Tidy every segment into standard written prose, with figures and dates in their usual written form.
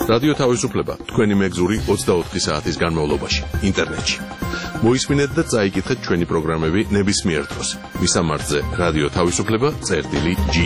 რადიო თავისუფლება თქვენი მეგზური 24 საათის განმავლობაში ინტერნეტში. მოისმინეთ და წაიკითხეთ ჩვენი პროგრამები ნებისმიერ დროს. მისამართზე რადიო თავისუფლება.ge.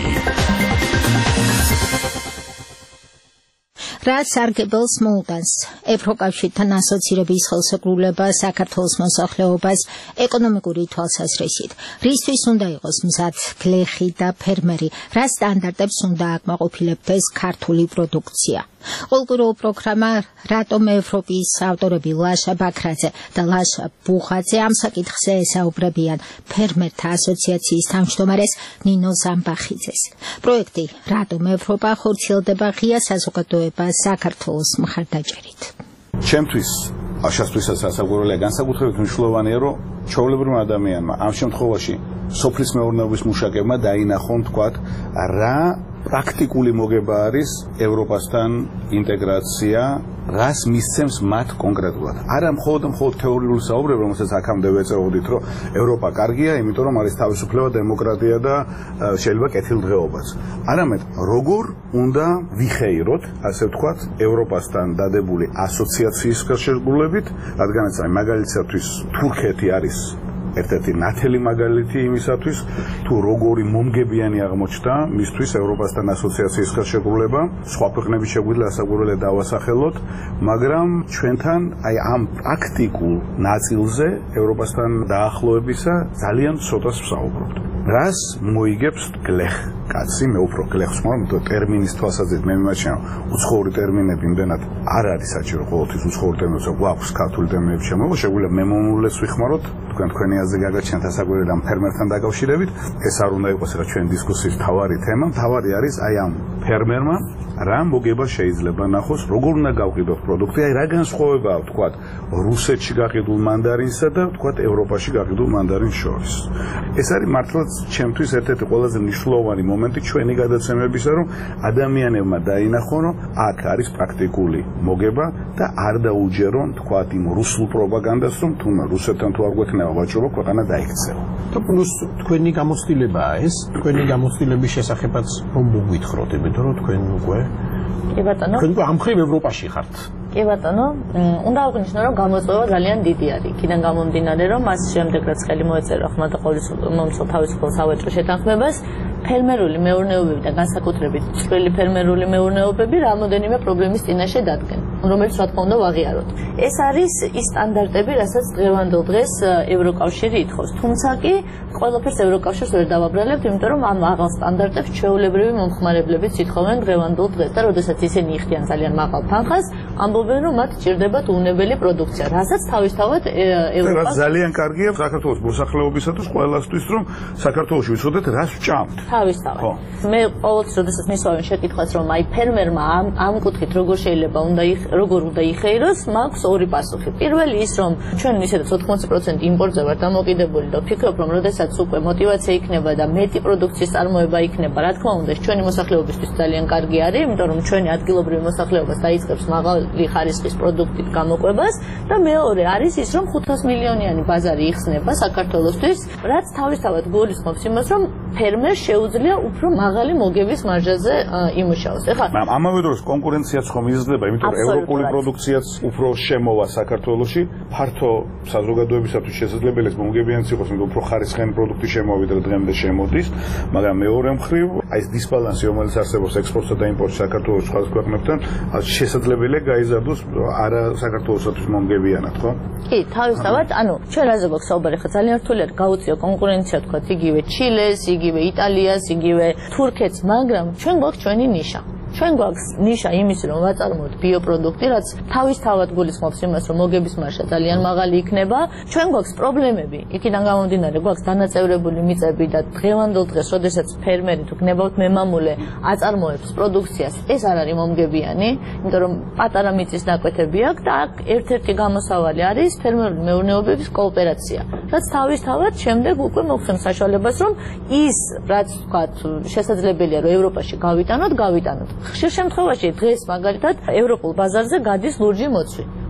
რა სარგებელს მოუტანს ევროკავშირთან ასოცირების ხელშეკრულება საქართველოს მოსახლეობას ეკონომიკური თვალსაზრისით? რისთვის უნდა იყოს მზად გლეხი და ფერმერი? რა სტანდარტებს უნდა აკმაყოფილებდეს ქართული პროდუქცია? ყოველკვირეულ პროგრამა რატომ ევროპის ავტორები ლაშა ბაქრაძე და ლაშა ბუხაძე ამ საკითხზე ესაუბრებიან ფერმერთა ასოციაციის თავმჯდომარეს ნინო ზამბახიძეს. პროექტი რატომ ევროპა ხორციელდება ღია საზოგადოება საქართველოს მხარდაჭერით. ჩემთვის აშასთვისაც ასაგვირელია განსაკუთრებით მნიშვნელოვანია, რომ ჩვეულებრივმა ადამიანმა ამ შემთხვევაში სოფლის მეურნეობის მუშაკებმა დაინახონ თქვათ რა პრაქტიკული მოგება არის ევროპასთან ინტეგრაცია, რას მისცემს მათ კონკრეტულად. არა მხოლოდ თეორიული საუბრები, რომელსაც აქამდე ვეწეოდით, რომ ევროპა კარგია, იმიტომ რომ არის თავისუფლება, დემოკრატია და შეიძლება კეთილდღეობაც. არამედ როგორ უნდა ვიხეიროთ, ასე ვთქვათ, ევროპასთან დადებული ასოციაციის ხელშეკრულებით, რადგანაც მაგალითისთვის თურქეთი არის ერთ-ერთი ნათელი მაგალითი იმისათვის, თუ როგორი მომგებიანი აღმოჩნდა მისთვის ევროპასთან ასოციაციის ხელშეკრულება, სხვა ქვეყნების შეგვიძლია ასაგვირელია დავასახელოთ, მაგრამ ჩვენთან ამ პრაქტიკულ ნაწილზე ევროპასთან დაახლოებისა ძალიან ცოტას ვსაუბრობთ. რას მოიგებს გლეხ კაცი, მე უფრო გლეხს ვხმარ, იმიტომ ტერმინის თვალსაზრისით მე მიმაჩნია უცხოური ტერმინები იმდენად არ არის საჭირო, ყოველთვის უცხოური ტერმინები გვაქვს ქართული ტერმინები შემოიღო, შეგვიძლია მემამულეს ვიხმაროთ, თქვენი აზრი გაგაჩნიათ ასაგვირელი ამ ფერმერთან დაკავშირებით. ეს არ უნდა იყოს რა ჩვენი დისკუსიის მთავარი თემა. მთავარი არის ამ ფერმერმა რა მოგება შეიძლება ნახოს, როგორ უნდა გავყიდოთ პროდუქტი, რა განსხვავებაა თქვათ რუსეთში გაყიდულ მანდარინსა და თქვათ ევროპაში გაყიდულ მანდარინს შორის. ეს არის მართლაც ჩემთვის ერთ-ერთი ყველაზე მნიშვნელოვანი მომენტი ჩვენი გადაცემებისა, რომ ადამიანებმა დაინახონ, რომ აქ არის პრაქტიკული მოგება და არ დაუჯერონ თქვათ იმ რუსულ პროპაგანდას, რომ თუნდაც რუსეთთან თუ არ გვექნება ვაჭრობა, ქვეყანა დაიქცევა. და პლუს თქვენი გამოცდილებაა ეს, თქვენი გამოცდილების შესახებაც რომ მოგვითხროთ, იმიტომ რომ თქვენ უკვე კი ბატონო, თქვენ უკვე ამ მხრივ ევროპაში ხართ. კი ბატონო, უნდა აღნიშნო, რომ გამოწვევა ძალიან დიდი არის. იქიდან გამომდინარე, რომ მას შემდეგ რაც ხელი მოეწერა ხმათა თავისუფალ სავაჭრო შეთანხმებას, ფერმერული მეურნეობები და განსაკუთრებით წვრილი ფერმერული მეურნეობები რამოდენიმე პრობლემის წინაშე დადგენ, რომელიც რა თქმა უნდა ვაღიაროთ. ეს არის ის სტანდარტები, რასაც დღევანდელ დღეს ევროკავშირი ითხოვს. თუმცა კი ყველაფერს ევროკავშირს ვერ დავაბრალებთ, იმიტომ რომ ამ აღარ სტანდარტებს ჩვეულებრივი მომხმარებლებიც ითხოვენ დღევანდელ დღეს და როდესაც ისინი იხდიან ძალიან მაღალ თანხას, ამბობენ რომ მათ ჭირდებათ უნებელი პროდუქცია, რასაც თავისთავად ევროპა ძალიან კარგია საქართველოს მოსახლეობისათვის ყველასთვის, რომ საქართველოში ვიცოდეთ რას ვჭამთ. თავისთავად. მე ყოველთვის როდესაც მისვავენ შეკითხვას, რომ აი ფერმერმა ამ კუთხით როგორ შეიძლება როგორ უნდა იხეიროს, მაქვს ორი პასუხი. პირველი ის, რომ ჩვენ ისედაც 80% იმპორტზე ვართ დამოკიდებული და ვფიქრობ, რომ როდესაც უკვე мотиваცია იქნება და მეტი პროდუქციის წარმოება იქნება, რა თქმა უნდა, ჩვენი მოსახლეობისთვის ძალიან კარგი არის, იმიტომ რომ ჩვენი ადგილობრივი მოსახლეობას დაიწყებს მაღალი ხარისხის პროდუქტით გამოყვებას და მეორე არის ის, რომ 500 მილიონიანი ბაზარი იხსნება საქართველოსთვის, რაც თავისთავად გულისხმობს იმას, რომ ფერმერს შეუძლია უფრო მაღალი მოგების მარჟაზე იმუშაოს. ეხლა ამავე დროს კონკურენციაც ხომ იზრდება, იმიტომ რომ ევროპული პროდუქციაც უფრო შემოვა საქართველოში, ფართო საზოგადოებისათვის შესაძლებელია მომგებიანიც იყოს, იმიტომ უფრო ხარისხიანი პროდუქტი შემოვიდა და დღემდე შემოდის, მაგრამ მეორე მხრივ აი ეს დისბალანსი, რომელიც არსებობს ექსპორტსა და იმპორტში საქართველოს სხვა ქვეყნებთან, შესაძლებელია გაიზარდოს არა საქართველოსთვის მომგებიანად, ხო? კი, თავისთავად, ანუ ჩვენ რაზე გვაქვს საუბარი, ხა ძალიან რთულია გაუწიო კონკურენცია, თქვა იგივე ჩილეს, იგივე იტალიას, იგივე თურქეთს, მაგრამ ჩვენ გვაქვს ჩვენი ნიშა. ჩვენ გვაქვს ნიშა იმის, რომ ვაწარმოოთ ბიოპროდუქტი, რაც თავისთავად გულისხმობს იმას, რომ მოგების მარჟა ძალიან მაღალი იქნება. ჩვენ გვაქვს პრობლემები, იქიდან გამომდინარე, გვაქვს დანაწევრებული მიწები და დღევანდელ დღეს, როდესაც ფერმერი თუ გნებავთ მემამულე აწარმოებს პროდუქციას, ეს არ არის მომგებიანი, იმიტომ რომ პატარა მიწის ნაკვეთები აქვს და აქ ერთ-ერთი გამოსავალი არის ფერმერული მეურნეობების კოოპერაცია, რაც თავისთავად შემდეგ უკვე მოხსენს საშუალებას, რომ ის, რაც ვთქვათ, შესაძლებელია, რომ ევროპაში გავიტანოთ. ხშირ შემთხვევაში დღეს მაგალითად ევროპულ ბაზარზე გადის ლურჯი მოცვი.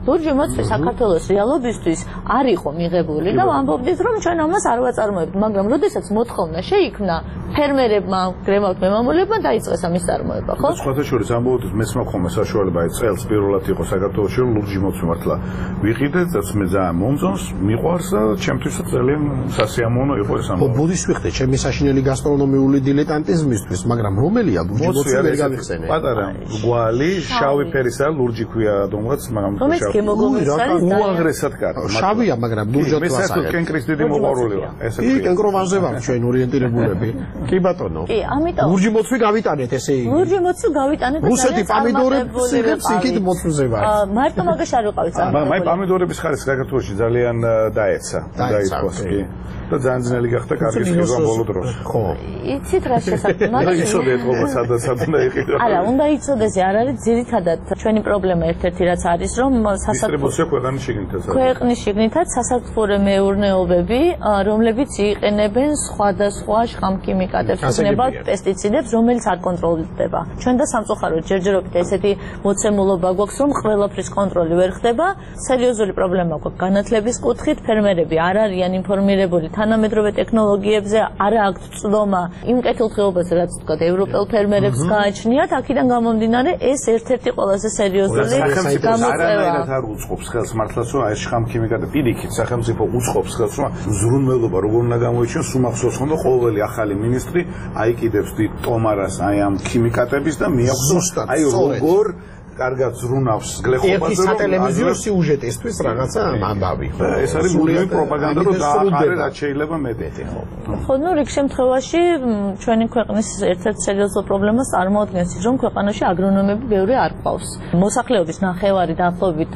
ლურჯი მოცვი საქართველოს რეალობისთვის არ იყო მიღებული და ვამბობდით რომ ჩვენ ამას არ ვაწარმოებთ, მაგრამ როდესაც მოთხოვნა შეიქმნა, ფერმერებმა, გრემავთ მემამულებმა დაიწყეს ამის წარმოება, ხო? სხვათა შორის ამბობთ მეც მაქვს საშუალება აი წელს პირველად იყო საქართველოში რომ ლურჯი მოცვი მართლა ვიყიდეთ და მე ძალიან მომწონს, მიყვარს და ჩემთვისაც ძალიან სასიამოვნო იყო ეს ამბავი. ბუდის ვიხდე ჩემი საშინელი გასტრონომიული დილეტანტიზმისთვის, მაგრამ რომელია ლურჯი მოცვი ვერ გავიხსენე. პატარა გვალი, შავი ფერისაა, ლურჯი ქვია რამაც, მაგრამ რომელიც გემოგონებს არის უაღრესად კარგი. შავია, მაგრამ ლურჯად ვასაუბრობ. მე საერთოდ კენკრის დიდი მოყვარულია. ესე კი, კენკროვანზე ვარ ჩვენ ორიენტირებულები. კი ბატონო. კი, ამიტომ ლურჯი მოცვი გავიტანეთ ესე იგი. ლურჯი მოცვი გავიტანეთ და რუსეთი პამიდორებს იღებს იქით მოცვზე ვარ. მარტო მაგაში არ ვიყავით წარმოებული. მაი პამიდორების ხარისხი საქართველოში ძალიან დაეცა, დაიწყოს კი. და ძალიან ძნელი გახდა კარგი სკიზვა ბოლო დროს. ხო. იცით რა შესაძლოა? მაგრამ იცოდე ეთქობა სადაც უნდა იყიდო. არა, უნდა იცოდეს, არ არის ძირითადად ჩვენი პრობლემა ერთ-ერთი რაც არის, რომ დისტრიბუცია ქვეყნის შიგნითაც არის. ქვეყნის შიგნითაც სასათბურე მეურნეობები, რომლებიც იყენებენ სხვადასხვა შხამქიმიკატებს, იქნება პესტიციდებს, რომელიც არ კონტროლდება. ჩვენ და სამწუხაროდ ჯერჯერობით ესეთი მოცემულობა გვაქვს, რომ ყველაფრის კონტროლი ვერ ხდება. სერიოზული პრობლემა გვაქვს განათლების კუთხით, ფერმერები არ არიან ინფორმირებული თანამედროვე ტექნოლოგიებზე, არ აქვთ წვდომა იმ კეთილდღეობაზე, რაც თქვა ევროპელ ფერმერებს გააჩნიათ. აქედან გამომდინარე, ეს ერთ-ერთი ყველაზე სერიოზული გამოწვევაა. არ უწყობს ხელს მართლაც რომ ეს შხამქიმიკატები პირიქით სახელმწიფო უწყობს ხელს რომ ზრუნველობა როგორ უნდა გამოიჩინოს, უმახსოვს ხომ და ყოველი ახალი მინისტრი აიკიდებს ტომარას აი ამ ქიმიკატების და მიაქვს აი როგორ კარგად ზრუნავს გლეხობაზე ერთი სატელევიზიო სიუჟეტისთვის რაღაცა ამბავი. ეს არის მუდმივი პროპაგანდა რომ დააყარე რაც შეიძლება მეტი ხო. ხო, ნუ რიგ შემთხვევაში ჩვენი ქვეყნის ერთ-ერთ სერიოზულ პრობლემას წარმოადგენს ის, რომ ქვეყანაში აგრონომები ბევრი არ ყავს. მოსახლეობის ნახევარი დაახლოებით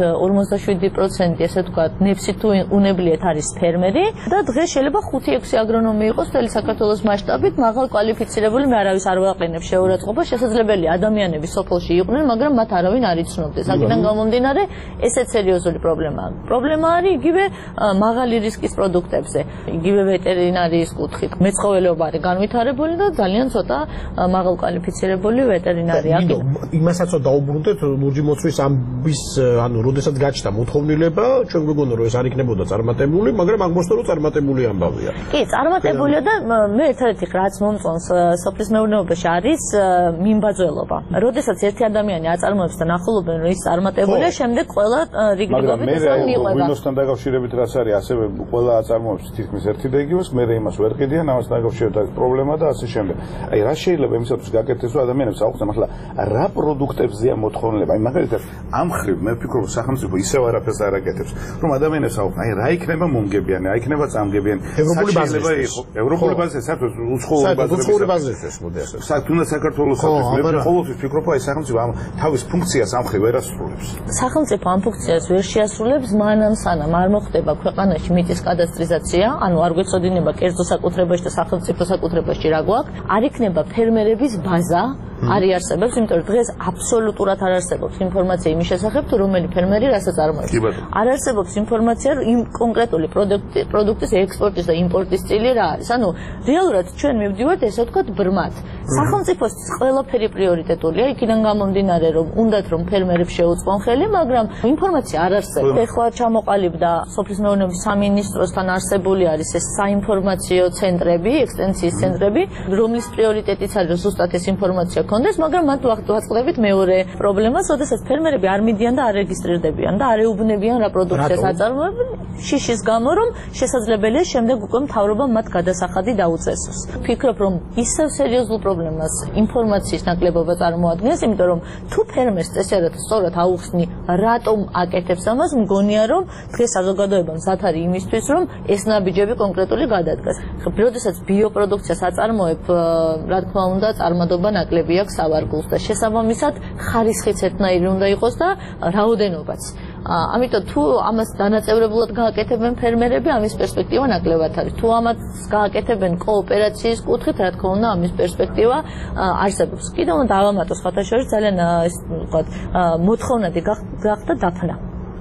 57% ესე ვთქვათ, ნებსი თუ უნებლიეთ არის ფერმერი და დღეს შეიძლება 5-6 აგრონომი იყოს მთელი საქართველოს მასშტაბით, მაღალ კვალიფიცირებული, მე არავის არ ვაყენებ შეურაცხყოფა, შესაძლებელია ადამიანები სოფელში იყვნენ, მაგრამ მათ არავინ არ იცნობდეს. აქედან გამომდინარე, ესეც სერიოზული პრობლემაა. პრობლემა არის იგივე მაღალი რისკის პროდუქტებზე, იგივე ვეტერინარიის კუთხით. მეცხოველეობა არის განვითარებული და ძალიან ცოტა მაღალ კვალიფიცირებული ვეტერინარია. იმასაც დაუბრუნდეთ ლურჯი მოცვის ამბის, ანუ როდესაც გაჩნდა მოთხოვნილება, ჩვენ გვეგონა რომ ეს არ იქნებოდა წარმატებული, მაგრამ აღმოჩნდა რომ წარმატებული ამბავია. კი, წარმატებულია და მე ერთ-ერთი რაც მომწონს სოფლის მეურნეობაში არის მიმბაძველობა. როდესაც ერთი ადამიანი აწარმოებს და ნახულობენ რომ ის წარმატებულია, შემდეგ ყველა რიგრიგობით ეს მიყვება. Windows-თან დაკავშირებით რაც არის, ასევე ყველა აწარმოებს თითქმის ერთი და იგივეს, მე იმას ვერ ყიდიან, ამასთან დაკავშირებით არის პრობლემა და ასე შემდეგ. აი რა შეიძლება იმისათვის გაკეთდეს, რომ ადამიანებს აუხსნა მართლა რა პროდუქტებზეა მოთხოვნილება. აი მაგალითად, ამ ხრივ მე ვფიქრობ სახელმწიფო ისევ არაფერს არ აკეთებს, რომ ადამიანებს აუხსნა, აი რა იქნება მომგებიანი, რა იქნება წამგებიანი. ევროპული ბაზისზე იყო. ევროპული ბაზისზე საერთოდ უცხოური ბაზისზე მოდიასე. თუნდაც საქართველოსთვის მე ყოველთვის ვფიქრობ, აი სახელმწიფო ამ თავის ფუნქციას ამ ხრივ ვერ ასრულებს. სახელმწიფო ამ ფუნქციას ვერ შეასრულებს, მანამ სანამ არ მოხდება ქვეყანაში მიწის კადასტრიზაცია, ანუ არ გვეცოდინება კერძო საკუთრებაში და სახელმწიფო საკუთრებაში რა გვაქვს, არ იქნება ფერმერების ბაზა, არ იარსებებს, იმიტომ რომ დღეს აბსოლუტურად არ არსებობს ინფორმაცია იმის შესახებ, თუ რომელი ფერმერი რასაც არმოებს. არ არსებობს ინფორმაცია იმ კონკრეტული პროდუქტის ექსპორტის და იმპორტის წილი რა არის. ანუ რეალურად ჩვენ მივდივართ ესე ვთქვათ ბრმად. სახელმწიფოს ყველაფერი პრიორიტეტულია, იქიდან გამომდინარე რომ უნდათ რომ ფერმერებს შეუწყონ ხელი, მაგრამ ინფორმაცია არ არსებობს. ეხლა ჩამოყალიბდა სოფლის მეურნეობის სამინისტროსთან არსებული არის ეს საინფორმაციო ცენტრები, ექსტენსიის ცენტრები, რომლის პრიორიტეტიც არის ზუსტად ეს ინფორმაცია კონდეს, მაგრამ მათ ვაწყდებით მეორე პრობლემას, როდესაც ფერმერები არ მიდიან და არ რეგისტრირდებიან და არ ეუბნებიან რა პროდუქციას აწარმოებენ, შიშის გამო, რომ შესაძლებელია შემდეგ უკვე მთავრობამ მათ გადასახადი დაუწესოს. ვფიქრობ, რომ ისევ სერიოზულ პრობლემას ინფორმაციის ნაკლებობა წარმოადგენს, იმიტომ რომ თუ ფერმერს წესიერ სწორად აუხსნი, რატომ აკეთებს ამას, მგონია რომ დღეს საზოგადოება მზად არის იმისთვის, რომ ეს ნაბიჯები კონკრეტული გადადგას. როდესაც ბიოპროდუქციას აწარმოებ, რა თქმა უნდა, წარმადობა ნაკლები აქვს სავარგულს და შესაბამისად ხარისხიც ერთნაირი უნდა იყოს და რაოდენობაც. ამიტომ თუ ამას დანაწევრებულად გააკეთებენ ფერმერები, ამის პერსპექტივა ნაკლებად არის. თუ ამას გააკეთებენ კოოპერაციის კუთხით, რა თქმა უნდა, ამის პერსპექტივა არსებობს. კიდევ უნდა დავამატოს ხათაშორის ძალიან ეს ვთქვათ, მოთხოვნადი გახდა დაფნა.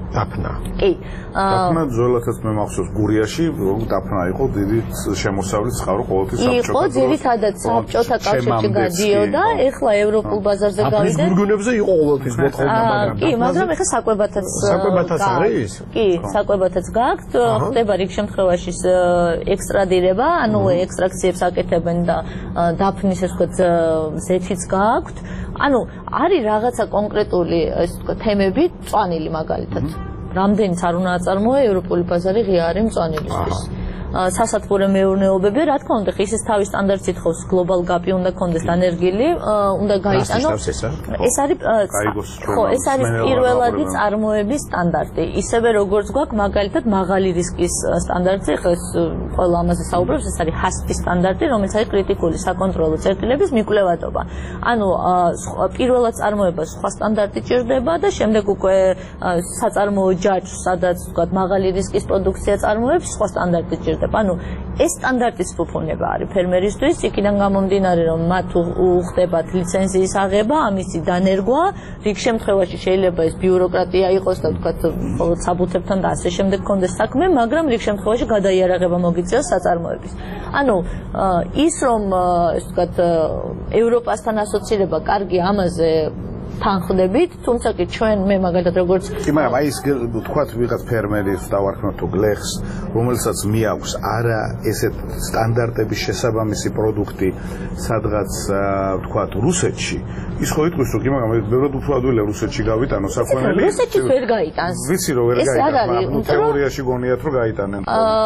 დაფნა. კი. დაფნა ძველადაც მე მახსოვს გურიაში დაფნა იყო დიდი შემოსავლის წყარო ყოველთვის საბჭოთა იყო ძირითადად საბჭოთა კავშირში გადიოდა, ეხლა ევროპულ ბაზარზე გავიდა. აფრის გურგუნებზე იყო ყოველთვის მოთხოვნა, მაგრამ კი, მაგრამ ეხლა საკვებათაც არის? კი, საკვებათაც გააქვთ, ხდება რიგ შემთხვევაში ექსტრადირება, ანუ ექსტრაქციებს აკეთებენ და დაფნის ეს ვთქვათ ზეთიც გააქვთ. ანუ არის რაღაცა კონკრეტული ეს ვთქვათ თემები წვანილი მაგალითად. რამდენიც არ უნდა აწარმოო ევროპული ბაზარი ღია არის მწვანილისთვის. სასათბურე მეურნეობები, რა თქმა უნდა, ხის თავის სტანდარტს ითხოვს, გლობალ გაპი უნდა კონდეს დანერგილი, უნდა გაიტანო. ეს არის ხო, ეს არის პირველადი წარმოების სტანდარტი. ისევე როგორც გვაქვს მაგალითად მაღალი რისკის სტანდარტი, ხო ეს ყველა ამაზე საუბრობს, ეს არის HACCP სტანდარტი, რომელიც არის კრიტიკული საკონტროლო წერტილების მიკვლევადობა. ანუ პირველად წარმოებას სხვა სტანდარტი ჭირდება და შემდეგ უკვე საწარმოო ჯაჭვს, სადაც ვთქვათ მაღალი რისკის პროდუქცია წარმოებს, სხვა სტანდარტი ჭირდება. ანუ ეს სტანდარტის ფუფუნება არის ფერმერისთვის, იქიდან გამომდინარე, რომ მათ უხდებათ ლიცენზიის აღება, ამისი დანერგვა, რიგ შემთხვევაში შეიძლება ეს ბიუროკრატია იყოს და ვთქვათ საბუთებთან და ასე შემდეგ კონდეს საქმე, მაგრამ რიგ შემთხვევაში გადაიარაღება მოგიწევს საწარმოების. ანუ ის რომ ეს ვთქვათ ევროპასთან ასოცირება კარგი ამაზე თანხდებით, თუმცა კი ჩვენ მე მაგალითად როგორც კი, მაგრამ აი ეს თქვათ ვიღაც ფერმერის დავარქმევ თუ გლეხს, რომელსაც მიაქვს არა ესეთ სტანდარტების შესაბამისი პროდუქტი, სადღაც თქვათ რუსეთში, ის ხო იტყვის რომ კი, მაგრამ ბევრად უფრო ადვილია რუსეთში გავიტანო საფრთხელი. რუსეთში ვერ გაიტანს. ვიცი რომ ვერ გაიტანს, მაგრამ თეორიაში გონიათ რომ გაიტანენ.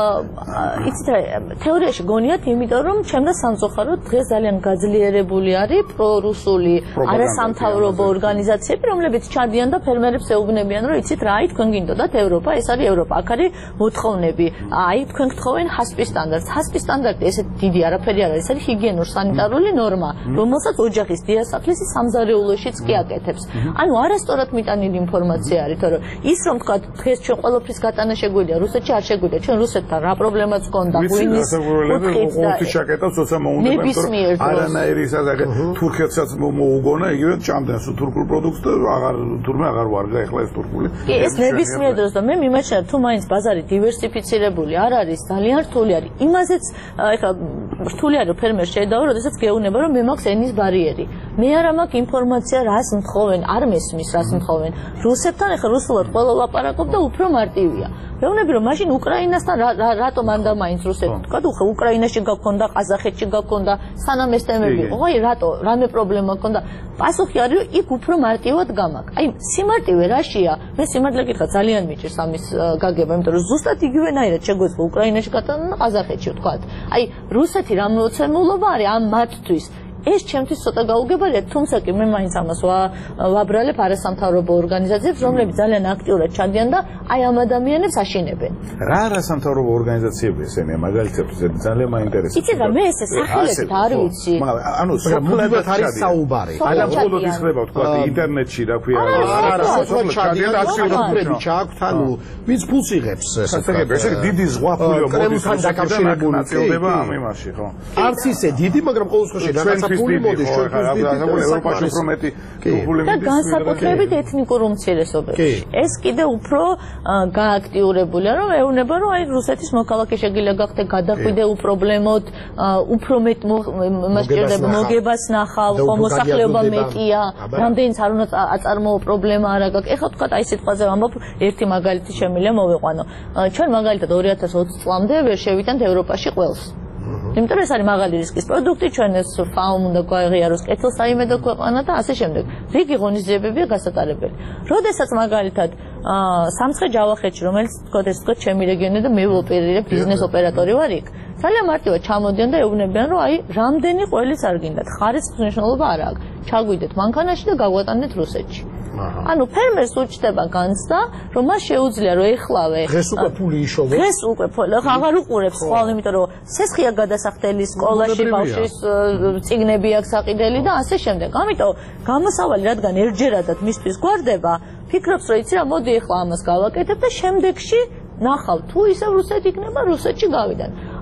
იცით რა, თეორიაში გონიათ, იმიტომ რომ ჩემდა სამწუხაროდ დღეს ძალიან გაძლიერებული არის პრორუსული არასამთავრობო ორგანიზაციები, რომლებიც ჩადიან და ფერმერებს ეუბნებიან, რომ იცით რა, აი თქვენ გინდოდათ ევროპა, ეს არის ევროპა, აქ არის მოთხოვნები. აი თქვენ გთხოვენ HACCP სტანდარტს. HACCP სტანდარტი ესეთ დიდი არაფერი არ არის, ეს არის ჰიგიენურ-სანიტარული ნორმა, რომელსაც ოჯახის დიასახლისი სამზარეულოშიც კი აკეთებს. ანუ არასწორად მიტანილი ინფორმაცია არის, თორე ის რომ თქვა დღეს ჩვენ ყველაფრის გატანა შეგვიძლია, რუსეთში არ შეგვიძლია, ჩვენ რუსეთთან რა პრობლემაც გქონდა, ღვინის კუთხით და შეკეთავს, თორსა მოუნდებენ, არანაირი სასაგე თურქეთსაც მოუგონა, იგივე ჭამდენს თურქულ პროდუქტს და აღარ თურმე აღარ ვარგა ეხლა ეს თურქული. კი, ეს ნებისმიერ დროს და მე მიმაჩნია თუ მაინც ბაზარი დივერსიფიცირებული არ არის, ძალიან რთული არის. იმაზეც ეხლა რთული არის ფერმერს შეედაო, როდესაც გეუბნება რომ მე მაქვს ენის ბარიერი. მე არ მაქვს ინფორმაცია რას მთხოვენ, არ მესმის რას მთხოვენ. რუსეთთან ეხლა რუსულად ყველა ლაპარაკობ და უფრო მარტივია. მეუბნები რომ მაშინ უკრაინასთან რატომ ანდა მაინც რუსეთი თქვა თუ ხო უკრაინაში გაქონდა, ყაზახეთში გაქონდა, სანამ ეს თემები იყო, აი რატო, რამე პრობლემა გქონდა? პასუხი არის რომ იქ უფრო მარტივად გამაქვს. აი სიმარტივე რაშია? მე სიმართლე გითხრა ძალიან მიჭირს ამის გაგება, იმიტომ რომ ზუსტად იგივენაირად შეგვეძლო უკრაინაში გატანა და ყაზახეთში თქვა. აი რუსეთი რა მოცემულობა არის ამ მათთვის? ეს ჩემთვის ცოტა გაუგებარია, თუმცა კი მე მაინც ამას ვაბრალებ არასამთავრობო ორგანიზაციებს, რომლებიც ძალიან აქტიურად ჩადიან და აი ამ ადამიანებს აშინებენ. რა არასამთავრობო ორგანიზაციები ესენია, მაგალითად ძალიან მაინტერესებს. იცით რა, მე ესე სახელებით არ ვიცი. მაგრამ ანუ სოფლად არის საუბარი. არა მხოლოდ ის ხდება თქვა ინტერნეტში, რა ქვია, არა სოფლად ჩადიან აქტიურობები ჩააქვთ, ანუ ვინც ფულს იღებს სასაგები, ესე დიდი ზღვა ფული კრემლთან დაკავშირებული ნაწილდება ამ იმაში, ხო? არც ისე დიდი, მაგრამ ყოველ შემთხვევაში რაღაცა ფული მოდის ჩვენთვის დიდი ევროპაში უფრო მეტი ფული და განსაკუთრებით ეთნიკურ უმცირესობებში. ეს კიდე უფრო გააქტიურებულია, რომ ეუბნება, რომ აი რუსეთის მოქალაქე შეგიძლია გახდე გადახვიდე უპრობლემოდ, უფრო მეტ მასჭირდება მოგებას ნახავ, მოსახლეობა მეტია, რამდენიც არ უნდა აწარმოო პრობლემა არ აქვს. ეხლა თქვა აი სიტყვაზე ვამბობ, ერთი მაგალითი შემიძლია მოვიყვანო. ჩვენ მაგალითად 2020 წლამდე ვერ შევიტანთ ევროპაში ყველს. იმიტომ რომ ეს არის მაღალი რისკის პროდუქტი, ჩვენ ეს ფაუმ უნდა გაიღიაროს კეთილსაიმედო ქვეყანა და ასე შემდეგ. რიგი ღონისძიებებია გასატარებელი. როდესაც მაგალითად სამცხე-ჯავახეთში, რომელიც თქვათ ეს თქვათ ჩემი რეგიონი და მე ვოპერირებ ბიზნეს ოპერატორი ვარ იქ. ძალიან მარტივად ჩამოდიან და ეუბნებიან, რომ აი რამდენი ყველიც არ გინდათ, ხარისხის მნიშვნელობა არ აქვს. ჩაგვიდეთ მანქანაში და გაგვატანეთ რუსეთში. ანუ ფერმერს უჩნდება განცდა, რომ მას შეუძლია რომ ეხლავე დღეს უკვე ფული იშოვოს. დღეს უკვე აღარ უყურებს ხვალ, იმიტომ რომ სესხია გადასახდელი სკოლაში, ბავშვის წიგნები აქვს საყიდელი და ასე შემდეგ. ამიტომ გამოსავალი რადგან ერთჯერადად მისთვის გვარდება, ფიქრობს რომ იცი რა, მოდი ეხლა ამას გავაკეთებ და შემდეგში ნახავ თუ ისევ რუსეთი იქნება, რუსეთში გავიდან.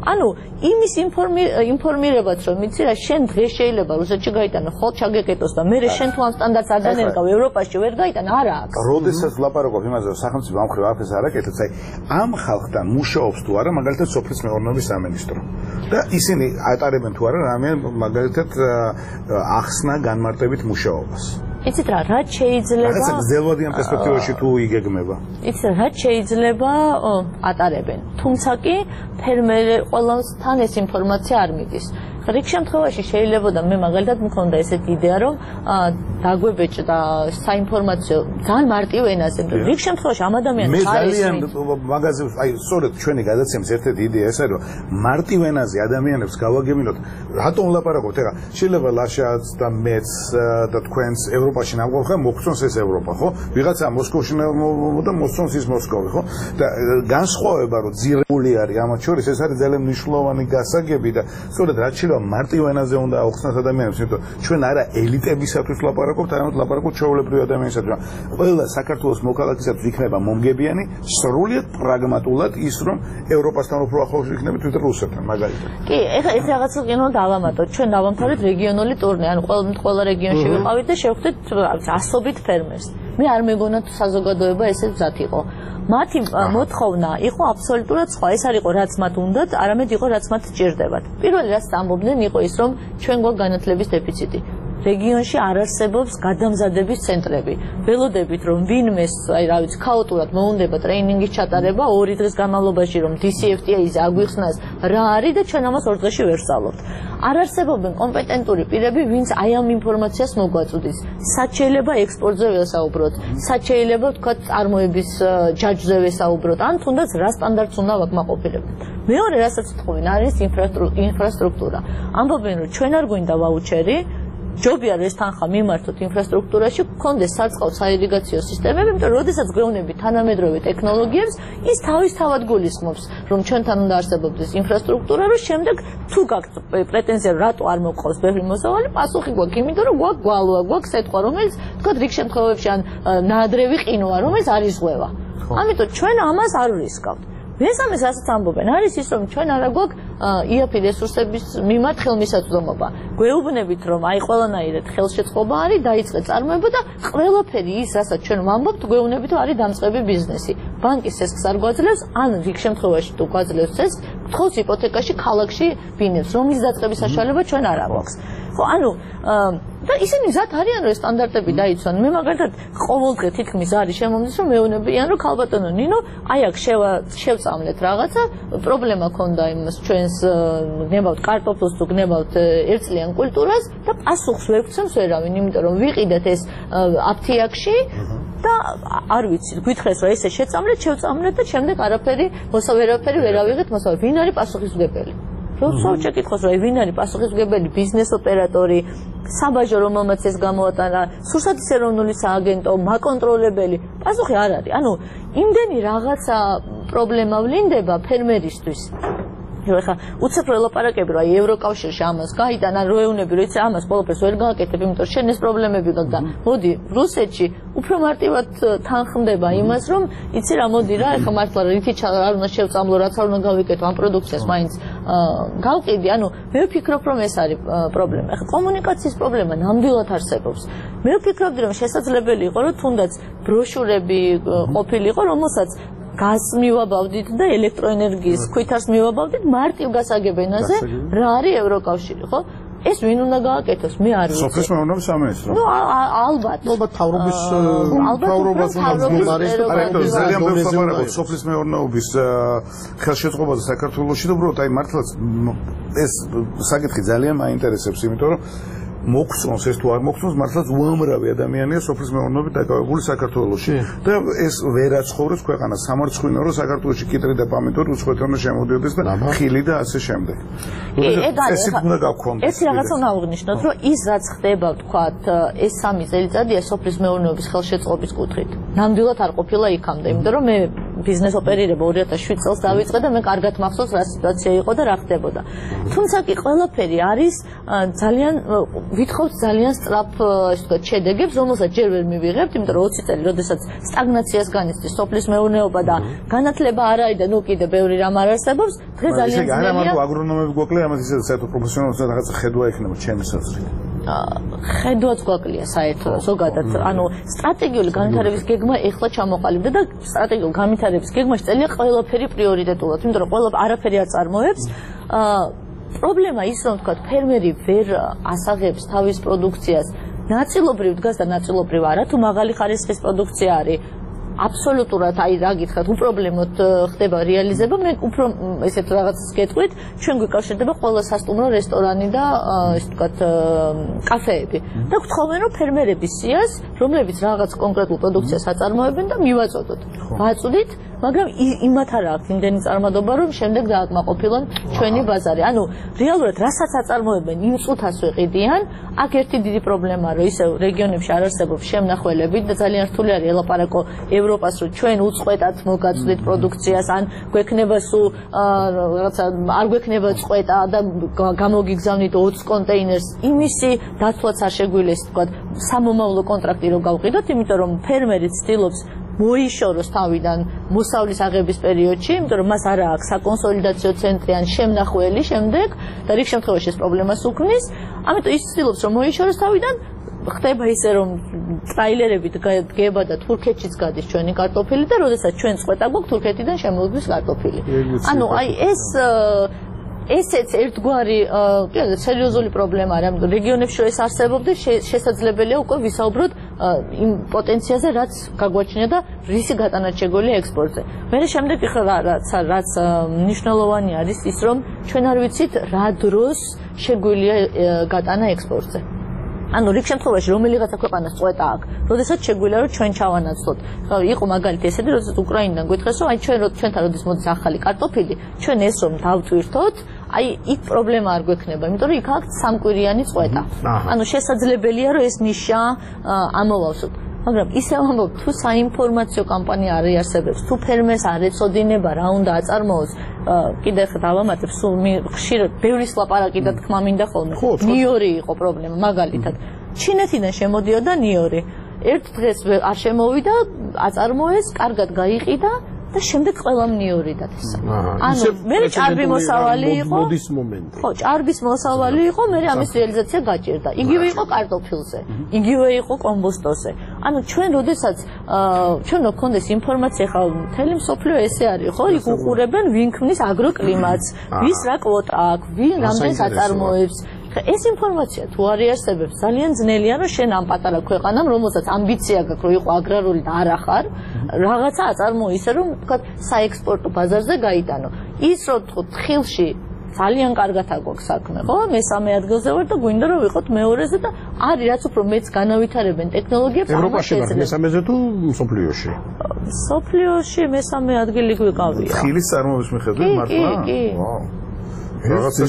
ანუ იმის ინფორმირებაც რომ იცი რა შენ დღეს შეიძლება რუსეთში გაიტანო ხო ჩაგეკეტოს და მე შენ თუ ამ სტანდარტს არ დანერგავ ევროპაში ვერ გაიტან არა აქვს. როდესაც ვლაპარაკობ იმაზე რომ სახელმწიფო ამ ხრივ არაფერს არ აკეთებს, აი ამ ხალხთან მუშაობს თუ არა მაგალითად სოფლის მეურნეობის სამინისტრო. და ისინი ატარებენ თუ არა რამე მაგალითად ახსნა განმარტებით მუშაობას. იცით რა შეიძლება რაღაცა გრძელვადიან პერსპექტივაში თუ იგეგმება. იცით რა შეიძლება ატარებენ. თუმცა კი ფერმერი ყველასთან ეს ინფორმაცია არ მიდის. რიგ შემთხვევაში შეიძლება და მე მაგალითად მქონდა ესეთი იდეა რომ დაგვებეჭდა საინფორმაციო ძალიან მარტივ ენაზე. რიგ შემთხვევაში ამ ადამიანს მე ძალიან მაგაზე აი სწორედ ჩვენი გადაცემის ერთ-ერთი იდეა ეს არის რომ მარტივ ენაზე ადამიანებს გავაგებინოთ რატომ ვლაპარაკობთ ეხლა შეიძლება ლაშაც და მეც და თქვენს ევროპაში ნამყოფ ხარ მოგწონს ეს ევროპა ხო ვიღაცა მოსკოვში და მოსწონს ის მოსკოვი ხო და განსხვავება რომ ძირეული არის ამათ შორის ეს არის ძალიან მნიშვნელოვანი გასაგები და სწორედ რაც შეიძლება მარტივ ენაზე უნდა აუხსნათ ადამიანებს იმიტომ ჩვენ არა ელიტებისათვის ვლაპარაკობთ არამედ ვლაპარაკობთ ჩვეულებრივ ადამიანისათვის ყველა საქართველოს მოქალაქისათვის იქნება მომგებიანი სრულიად პრაგმატულად ის რომ ევროპასთან უფრო ახლოს იქნებით ვიდრე რუსეთთან მაგალითად კი ეხლა ეს რაღაცა კიდევ დავამატოთ ჩვენ დავამთავრეთ რეგიონული ტურნე ანუ ყველა რეგიონში ვიყავით და შევხვდით ასობით ფერმერს მე არ მეგონა თუ საზოგადოება ესე მზად იყო მათი მოთხოვნა იყო აბსოლუტურად სხვა ეს არ იყო რაც მათ უნდათ არამედ იყო რაც მათ სჭირდებათ პირველი რაც ამბობდნენ იყო ის რომ ჩვენ გვაქვს განათლების დეფიციტი რეგიონში არ არსებობს გადამზადების ცენტრები. ველოდებით რომ ვინმეს, აი რა ვიცი, ქაოტურად მოუნდება ტრეინინგის ჩატარება 2 დღის განმავლობაში რომ DCFTA-ზე აგვიხსნას რა არის და ჩვენ ამას 2 დღეში ვერ ვსწავლობთ. არ არსებობენ კომპეტენტური პირები, ვინც აი ამ ინფორმაციას მოგვაწვდის. სად შეიძლება ექსპორტზე ვესაუბროთ, სად შეიძლება თქვა წარმოების ჯაჭვზე ვესაუბროთ, ან თუნდაც რა სტანდარტს უნდა ვაკმაყოფილებთ. მეორე რასაც თხოვენ არის ინფრასტრუქტურა. ამბობენ რომ ჩვენ არ გვინდა ვაუჩერი ჯობია რომ ეს თანხა მიმართოთ ინფრასტრუქტურაში, გქონდეს საწყალ საირიგაციო სისტემები, იმიტომ რომ როდესაც გვეუბნებით თანამედროვე ტექნოლოგიებს, ის თავისთავად გულისხმობს, რომ ჩვენთან უნდა არსებობდეს ინფრასტრუქტურა, რომ შემდეგ თუ გაქვთ პრეტენზია, რატო არ მოგყავს ბევრი მოსავალი, პასუხი გვაქვს, იმიტომ რომ გვაქვს გვალვა, გვაქვს სეტყვა, რომელიც თქვა რიგ შემთხვევებში ან ნაადრევი ყინოა, რომელიც არ იზღვევა. ამიტომ ჩვენ ამას არ ვრისკავთ. მესამე რასაც ამბობენ არის ის რომ ჩვენ არა გვაქვს იაფი რესურსების მიმართ ხელმისაწვდომობა. გვეუბნებით რომ აი ყველანაირად ხელშეწყობა არის, დაიწყე წარმოება და ყველაფერი ის რასაც ჩვენ ვამბობთ, გვეუბნებით რომ არის დამწყები ბიზნესი. ბანკის ცესკს არ გვაძლევს, ან რიგ შემთხვევაში თუ გვაძლევს ცესკს, გთხოვს იპოთეკაში ქალაქში ბინებს, რომლის დაწყების საშუალება ჩვენ არ აქვს. ხო, ანუ და ისინი მზად არიან რომ სტანდარტები დაიცვან. მე მაგალითად ყოველდღე თითქმის არის შემომდის რომ მეუბნებიან რომ ქალბატონო ნინო, აი აქ შევწამლეთ რაღაცა, პრობლემა ქონდა იმას ჩვენს გნებავთ კარტოფილს თუ გნებავთ ერთწლიან კულტურას და პასუხს ვერ გვცემს ვერავინ, იმიტომ რომ ვიყიდეთ ეს აფთიაქში და არ ვიცი, გვითხრეს რომ ესე შეწამლეთ, შევწამლეთ და შემდეგ არაფერი ვერ ავიღეთ მოსავალი. ვინ არის პასუხისმგებელი? როცა შეკითხოს რომ ვინ არის პასუხისმგებელი ბიზნეს ოპერატორი, საბაჟო რომელმაც ეს გამოატანა, სურსათის ეროვნული სააგენტო, მაკონტროლებელი, პასუხი არ არის. ანუ იმდენი რაღაცა პრობლემა ვლინდება ფერმერისთვის. ეხლა უცებ რო ელაპარაკები რომ აი ევროკავშირში ამას გაიტანა, რო ეუნები რომ იცი ამას ყველაფერს ვერ გააკეთებ, იმიტომ რომ შენ ეს პრობლემები გაქვს და მოდი რუსეთში უფრო მარტივად თანხმდება იმას რომ იცი რა მოდი რა ეხლა მართლა რითი არ უნდა შევწამლო რაც არ უნდა გავიკეთო ამ პროდუქციას მაინც გავყიდი ანუ მე ვფიქრობ რომ ეს არის პრობლემა ეხლა კომუნიკაციის პრობლემა ნამდვილად არსებობს მე ვფიქრობდი რომ შესაძლებელი იყო რომ თუნდაც ბროშურები ყოფილიყო რომელსაც გაზს მივაბავდით და ელექტროენერგიის ქვითარს მივაბავდით მარტივ გასაგებენაზე რა არის ევროკავშირი ხო ეს ვინ უნდა გააკეთოს მე არ ვიცი სოფლის მეურნეობის სამინისტრო ნუ ალბათ თავრობის ძალიან ბევრს ვაპარაკობ სოფლის მეურნეობის ხელშეწყობაზე საქართველოში და უბრალოდ აი მართლაც ეს საკითხი ძალიან მაინტერესებს იმიტომ რომ მოგწონს ეს თუ არ მოგწონს მართლაც უამრავი ადამიანია სოფლის მეურნეობით დაკავებული საქართველოში და ეს ვერ აცხოვრებს ქვეყანას სამარცხვინო რომ საქართველოში კიტრი და პომიდორი უცხოეთიდან შემოდიოდეს და ხილი და ასე შემდეგ. ეს უნდა გაგქონდეს. ეს რაღაცა უნდა აღნიშნოთ რომ ის რაც ხდება ვთქვათ ეს 3 წელიწადია სოფლის მეურნეობის ხელშეწყობის კუთხით. ნამდვილად არ ყოფილა იქამდე, იმიტომ რომ მე ბიზნეს ოპერირება 2007 წელს დავიწყე და მე კარგად მახსოვს რა სიტუაცია იყო და რა ხდებოდა. თუმცა კი ყველაფერი არის ძალიან ვითხოვთ ძალიან სწრაფ ესე ვთქვათ შედეგებს, რომელსაც ჯერ ვერ მივიღებთ, იმიტომ რომ 20 წელი, როდესაც სტაგნაციას განიცდის სოფლის მეურნეობა და განათლება არ არის და ნუ კიდე ბევრი რამ არ არსებობს, დღეს ძალიან ძნელია. არა მარტო აგრონომები გვაკლია, ამას ისე საერთო პროფესიონალურად რაღაც ხედვა ექნება ჩემი საზრით. ხედვაც გვაკლია საერთოდ ზოგადად, ანუ სტრატეგიული განვითარების გეგმა ეხლა ჩამოყალიბდა და სტრატეგიული განვითარების გეგმაში წელია ყველაფერი პრიორიტეტულად, იმიტომ რომ ყველა არაფერი არ წარმოებს. პრობლემა ის რომ თქვა ფერმერი ვერ ასაღებს თავის პროდუქციას, ნაწილობრივ დგას და ნაწილობრივ არა, თუ მაღალი ხარისხის პროდუქცია არის აბსოლუტურად აი რა გითხრათ, უპრობლემოდ ხდება რეალიზება, მე უფრო ესეთ რაღაცას გეტყვით, ჩვენ გვიკავშირდება ყველა სასტუმრო, რესტორანი და ესე ვთქვათ კაფეები. და გთხოვენ რომ ფერმერების სიას, რომლებიც რაღაც კონკრეტულ პროდუქციას აწარმოებენ და მივაწოდოთ. ვაწვდით, მაგრამ იმათ არ აქვს იმდენი წარმადობა, რომ შემდეგ დააკმაყოფილონ ჩვენი ბაზარი. ანუ რეალურად რასაც აწარმოებენ, იმ წუთას ვეყიდიან. აქ ერთი დიდი პრობლემაა, რომ ისევ რეგიონებში არ არსებობს შემნახველები და ძალიან რთული არის ელაპარაკო ევროპას, რომ ჩვენ უწყვეტად მოგაწვდით პროდუქციას, ან გვექნება სულ რაღაცა არ გვექნება წყვეტა და გამოგიგზავნით 20 კონტეინერს. იმისი დათვლაც არ შეგვიძლია, თქვა, სამომავლო კონტრაქტი რო გავყიდოთ, იმიტომ რომ ფერმერი ცდილობს მოიშოროს თავიდან მოსავლის აღების პერიოდში, იმიტომ რომ მას არ აქვს საკონსოლიდაციო ცენტრი ან შემნახველი შემდეგ და რიგ შემთხვევაში ეს პრობლემას უქმნის. ამიტომ ის ცდილობს რომ მოიშოროს თავიდან, ხდება ისე რომ ტრაილერები დგება და თურქეთშიც გადის ჩვენი კარტოფილი და როდესაც ჩვენ წყვეტა გვაქვს თურქეთიდან შემოგვდის კარტოფილი. ანუ აი ესეც ერთგვარი სერიოზული პრობლემა არის, ამიტომ რეგიონებში ეს არსებობს, შესაძლებელია უკვე ვისაუბროთ იმ პოტენციალზე, რაც გაგვაჩნია და რისი გატანა შეგვიძლია ექსპორტზე. მე შემდეგ რაც მნიშვნელოვანი არის ის, რომ ჩვენ არ ვიცით რა დროს შეგვიძლია გატანა ექსპორტზე. ანუ რიგ შემთხვევაში რომელიღაცა ქვეყანას წყვეტა აქვს, როდესაც შეგვიძლია რომ ჩვენ ჩავანაცვლოთ. იყო მაგალითი ესეთი, როდესაც უკრაინიდან გითხრეს, რომ აი ჩვენთან როდის მოდის ახალი კარტოფილი, ჩვენ ეს რომ დავტვირთოთ, აი იქ პრობლემა არ გვექნება, იმიტომ რომ იქ აქვს სამკვირიანი წყვეტა. ანუ შესაძლებელია რომ ეს ნიშა ამოვავსოთ. მაგრამ ისევ ამბობ, თუ საინფორმაციო კამპანია არ იარსებებს, თუ ფერმერს არ ეწოდინება რა უნდა აწარმოოს, კიდე ხა დავამატებ, სულ ხშირად ბევრის ლაპარაკი და თქმა მინდა ხოლმე. ნიორი იყო პრობლემა, მაგალითად. ჩინეთიდან შემოდიოდა ნიორი. ერთ დღეს არ შემოვიდა, აწარმოეს, კარგად გაიყიდა და შემდეგ ყველა ნიორი დათესა. ანუ მე ჭარბი მოსავალი იყო. მოდის მომენტი. ხო, ჭარბის მოსავალი იყო, მე ამის რეალიზაცია გაჭირდა. იგივე იყო კარტოფილზე, იგივე იყო კომბოსტოზე. ანუ ჩვენ როდესაც ჩვენ გქონდეს ინფორმაცია, ხა მთელი მსოფლიო ესე არის, ხო? იქ უყურებენ ვინ ქმნის აგროკლიმატს, ვის რა კვოტა აქვს, ვინ რამდენს აწარმოებს. ეს ინფორმაცია თუ არ იარსებებს, ძალიან ძნელია რომ შენ ამ პატარა ქვეყანამ, რომელსაც ამბიცია გაქვს, რომ იყო აგრარული და არ ახარ, რაღაცა აწარმოო ისე, რომ თქვა საექსპორტო ბაზარზე გაიტანო. ის რომ თხილში ძალიან კარგად აგვაქვს საქმე, ხო? მესამე ადგილზე ვარ და გვინდა რომ ვიყოთ მეორეზე და არის რაც უფრო მეც განავითარებენ ტექნოლოგიებს, ევროპაში ვარ მესამეზე თუ მსოფლიოში? მსოფლიოში მესამე ადგილი გვიყავია. თხილის წარმოების მიხედვით მართლა? კი. რაღაცა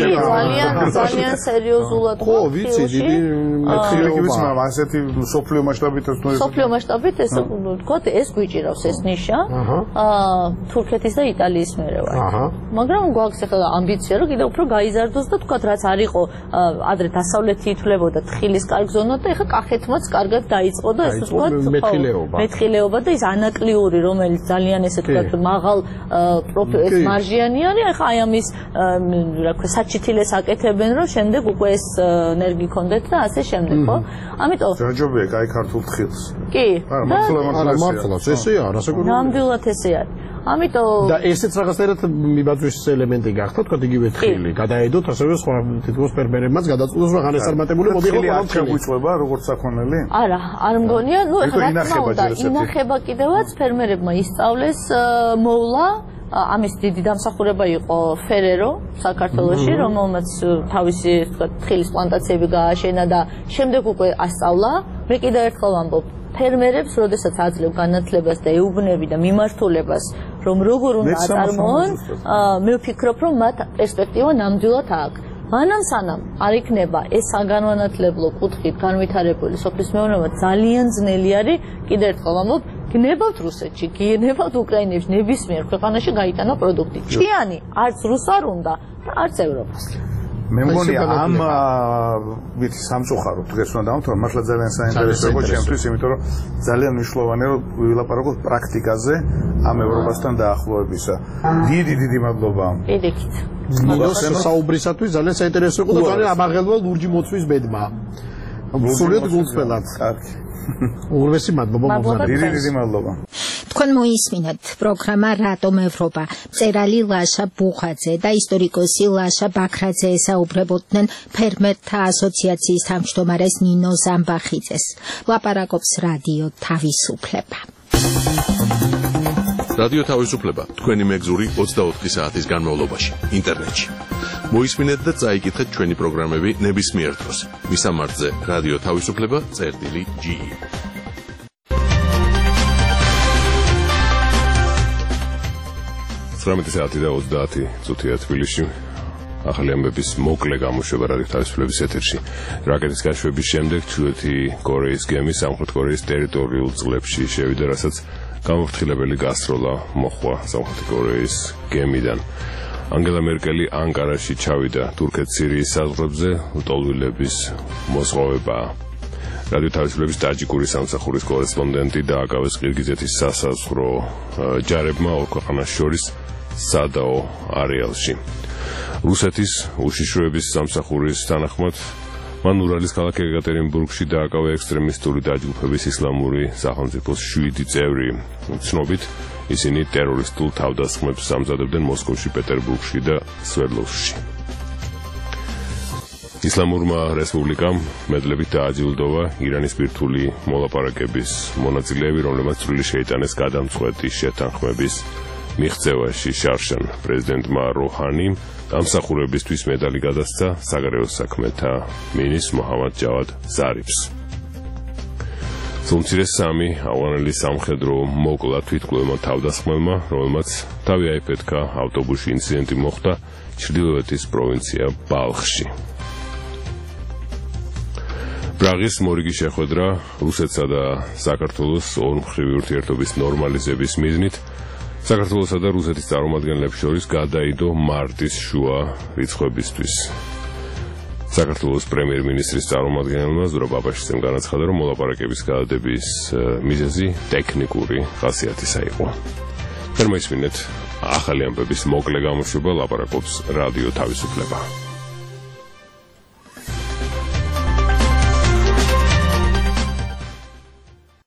ძალიან სერიოზულად ხო, ვიცი, დიდი თხილიკების ასეთი სოფლიო მასშტაბით სოფლიო მასშტაბით ეს ვთქვათ, ეს გვიჭირავს ეს ნიშა. თურქეთის და იტალიის მერე ვარ. მაგრამ გვაქვს ახლა ამბიცია, რომ კიდევ უფრო გაიზარდოს და ვთქვათ, რაც არ იყო ადრე დასავლეთი ითვლებოდა თხილის კარგ ზონად და ახლა კახეთმაც კარგად დაიწყო და ეს ვთქვათ, მეთხილეობა და ის ანაკლიური, რომელიც ძალიან ესე ვთქვათ, მაღალ ეს მარჟიანი არის, ახლა აი ამის რა ქვია საჩითილეს აკეთებენ, რომ შემდეგ უკვე ეს ენერგი კონდეთ და ასე შემდეგ, ხო? ამიტომ ჯაჯობია, კაი ქართულ თხილს. კი. მართლა ესეა, რასაკუთრებია? ნამდვილად ესე არის. ამიტომ და ესეც რაღაცნაირად მიბაძვის ელემენტი გახდა, თქვა იგივე თხილი. გადაედოთ ასევე სხვა თითქოს ფერმერებმაც გადაწყვეტოს, რომ აღარ ეს წარმატებული მოდიხო ყველა თხილი. შეგვიწובה როგორც საქონელი? არა, არ მგონია, ნუ ეხლა რა თქმა უნდა, ინახება კიდევაც ფერმერებმა ისწავლეს, მოვლა ამის დიდი დამსახურება იყო ფერერო საქართველოში, რომელმაც თავისი თქვა თხილის პლანტაციები გააშენა და შემდეგ უკვე ასწავლა. მე კიდევ ერთხელ ვამბობ, ფერმერებს, როდესაც აძლევ განათლებას და ეუბნები და მიმართულებას, რომ როგორ უნდა აწარმოონ, მე ვფიქრობ, რომ მათ პერსპექტივა ნამდვილად აქვს. მანამ სანამ არ იქნება ეს საგანმანათლებლო კუთხით განვითარებული სოფლის მეურნეობა, ძალიან ძნელი არის, კიდევ ერთხელ ვამბობ, გნებავთ რუსეთში, გნებავთ უკრაინაში, ნებისმიერ ქვეყანაში გაიტანა პროდუქტი. ჭიანი არც რუს არ უნდა და არც ევროპას. მე მგონი ამ ვიცი სამწუხაროდ დღეს უნდა დავთვალო, მართლა ძალიან საინტერესო იყო ჩემთვის, იმიტომ რომ ძალიან მნიშვნელოვანია რომ ვილაპარაკოთ პრაქტიკაზე ამ ევროპასთან დაახლოებისა. დიდი მადლობა. პირიქით. მოგესალმებით საუბრისათვის ძალიან საინტერესო იყო და ძალიან ამაღელვა ლურჯი მოწვის ბედმა. სულიად გულწრფელად. კარგი. უღრმესი მადლობა მოგზაურობთ. დიდი მადლობა. თქვენ მოისმინეთ პროგრამა რატომ ევროპა. მწერალი ლაშა ბუხაძე და ისტორიკოსი ლაშა ბაქრაძე ესაუბრებოდნენ ფერმერთა ასოციაციის თავმჯდომარეს ნინო ზამბახიძეს. ლაპარაკობს რადიო თავისუფლება. რადიო თავისუფლება თქვენი მეგზური 24 საათის განმავლობაში ინტერნეტში. მოისმინეთ და წაიკითხეთ ჩვენი პროგრამები ნებისმიერ დროს. მისამართზე რადიო თავისუფლება.ge 19 საათი და 30 წუთია თბილისში. ახალი ამბების მოკლე გამოშვება რადიო თავისუფლების ეთერში. რაკეტის გაშვების შემდეგ ჩრდილოეთი კორეის გემი სამხრეთ კორეის ტერიტორიულ წყლებში შევიდა, რასაც გამოფრთხილებელი გასროლა მოხდა სამხრეთი კორეის გემიდან. ანგელა მერკელი ანკარაში ჩავიდა თურქეთ-სირიის საზღვრებზე ლტოლვილების მოსღვევებაა. რადიო თავისუფლების ტაჯიკური სამსახურის კორესპონდენტი დააკავეს ყირგიზეთის სასაზღვრო ჯარებმა ორ ქვეყანას შორის სადაო არეალში. რუსეთის უშიშროების სამსახურის თანახმად მან ურალის ქალაქ ეკატერინბურგში დააკავა ექსტრემისტული დაჯგუფების ისლამური სახელმწიფოს 7 წევრი. ცნობით ისინი ტერორისტულ თავდასხმებს ამზადებდნენ მოსკოვში, პეტერბურგში და სვერდლოვსკში. ისლამურმა რესპუბლიკამ მედლებით დააჯილდოვა ირანის ბირთვული მოლაპარაკების მონაწილეები, რომლებმაც წვლილი შეიტანეს გადამწყვეტი შეთანხმების მიღწევაში. შარშან პრეზიდენტმა როჰანიმ დამსახურებისთვის მედალი გადასცა საგარეო საქმეთა მინისტრ მოჰამად ჯავად ზარიფს. სულმცირე 3 ავღანელი სამხედრო მოკლა თვითმკვლელმა თავდასხმელმა, რომელმაც თავი აიფეთქა ავტობუსში ინციდენტი მოხდა ჩრდილოეთის პროვინცია ბალხში. პრაღის მორიგი შეხვედრა რუსეთსა და საქართველოს ორმხრივი ურთიერთობის ნორმალიზების მიზნით საქართველოსა და რუსეთის წარმომადგენლებს შორის გადაიდო მარტის შუა რიცხვებისთვის. საქართველოს პრემიერ-მინისტრის წარმომადგენელმა ზურაბ აბაშიძემ განაცხადა, რომ მოლაპარაკების გადადების მიზეზი ტექნიკური ხასიათისა იყო. მოისმინეთ ახალი ამბების მოკლე გამოშვება, ლაპარაკობს რადიო თავისუფლება.